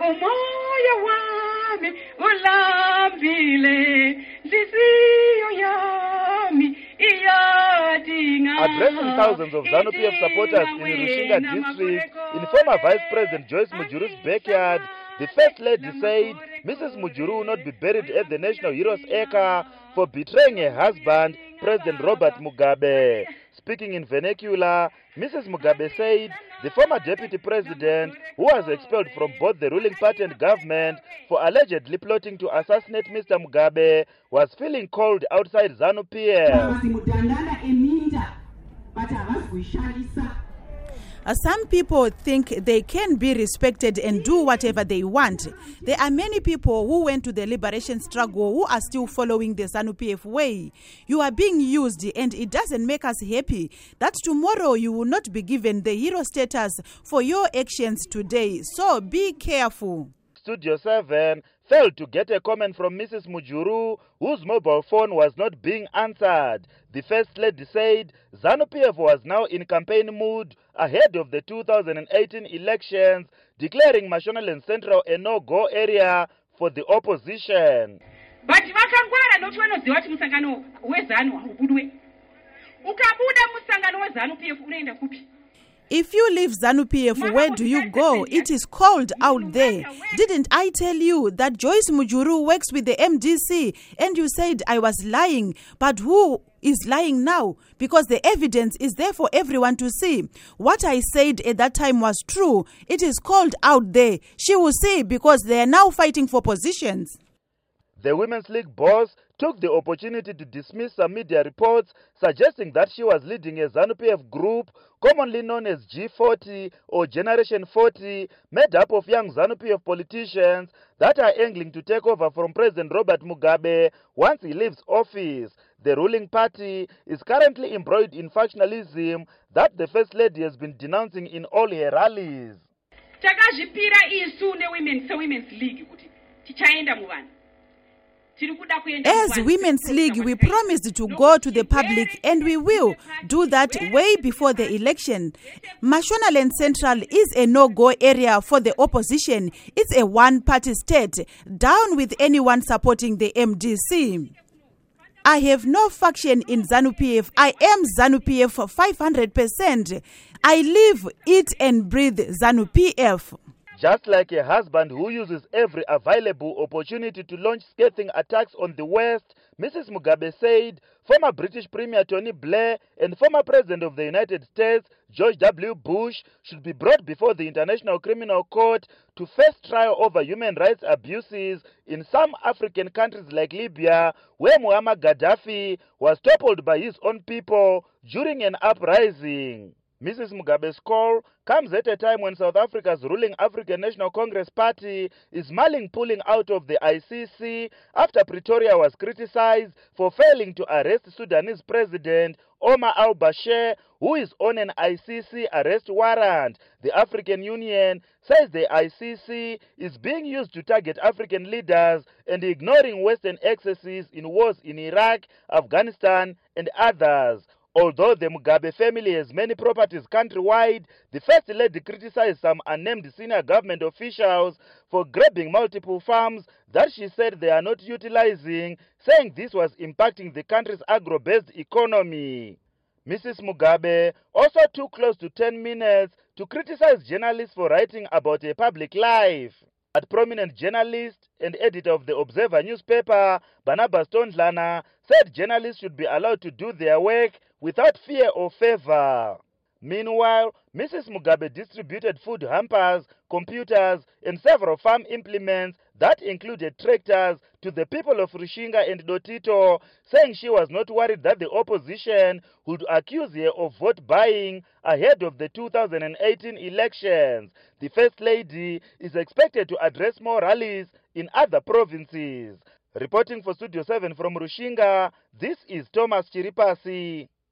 umoya wami ulambile nhliziyo yami iyadinga. Addressing thousands of ZANU-PF supporters in Rushinga district in former Vice President Joyce Mujuru's backyard, the First Lady said Mrs. Mujuru will not be buried at the National Heroes Acre for betraying her husband, President Robert Mugabe. Speaking in vernacular, Mrs. Mugabe said the former deputy president, who was expelled from both the ruling party and government for allegedly plotting to assassinate Mr. Mugabe, was feeling cold outside ZANU-PF. Some people think they can be respected and do whatever they want. There are many people who went to the liberation struggle who are still following the ZANU-PF way. You are being used, and it doesn't make us happy that tomorrow you will not be given the hero status for your actions today. So be careful. Studio 7 failed to get a comment from Mrs. Mujuru, whose mobile phone was not being answered. The First Lady said ZANU-PF was now in campaign mood ahead of the 2018 elections, declaring Mashonaland Central a no-go area for the opposition. But vakangwara nokuti vanoziva kuti musangano wezanu haubudwe. Ukabuda musangano wezanu-PF unoenda kupi? If you leave ZANU-PF, where do you go? It is cold out there. Didn't I tell you that Joyce Mujuru works with the MDC and you said I was lying? But who is lying now? Because the evidence is there for everyone to see. What I said at that time was true. It is cold out there. She will see because they are now fighting for positions. The Women's League boss took the opportunity to dismiss some media reports suggesting that she was leading a ZANU-PF group commonly known as G40 or Generation 40, made up of young ZANU-PF politicians that are angling to take over from President Robert Mugabe once he leaves office. The ruling party is currently embroiled in factionalism that the First Lady has been denouncing in all her rallies. Takazvipira isu Women's League kuti tichaenda muvanhu. As Women's League, we promised to go to the public, and we will do that way before the election. Mashonaland Central is a no-go area for the opposition. It's a one-party state. Down with anyone supporting the MDC. I have no faction in ZANU-PF. I am ZANU-PF 500%. I live, eat and breathe ZANU-PF. Just like a husband who uses every available opportunity to launch scathing attacks on the West, Mrs. Mugabe said former British Premier Tony Blair and former President of the United States, George W. Bush, should be brought before the International Criminal Court to face trial over human rights abuses in some African countries like Libya, where Muammar Gaddafi was toppled by his own people during an uprising. Mrs. Mugabe's call comes at a time when South Africa's ruling African National Congress Party is mulling pulling out of the ICC after Pretoria was criticized for failing to arrest Sudanese President Omar al-Bashir, who is on an ICC arrest warrant. The African Union says the ICC is being used to target African leaders and ignoring Western excesses in wars in Iraq, Afghanistan, and others. Although the Mugabe family has many properties countrywide, the First Lady criticized some unnamed senior government officials for grabbing multiple farms that she said they are not utilizing, saying this was impacting the country's agro-based economy. Mrs. Mugabe also took close to 10 minutes to criticize journalists for writing about her public life. A prominent journalist and editor of the Observer newspaper, Barnabas Tondlana, said journalists should be allowed to do their work without fear or favor. Meanwhile, Mrs. Mugabe distributed food hampers, computers, and several farm implements that included tractors to the people of Rushinga and Lotito, saying she was not worried that the opposition would accuse her of vote buying ahead of the 2018 elections. The First Lady is expected to address more rallies in other provinces. Reporting for Studio 7 from Rushinga, this is Thomas Chiripasi.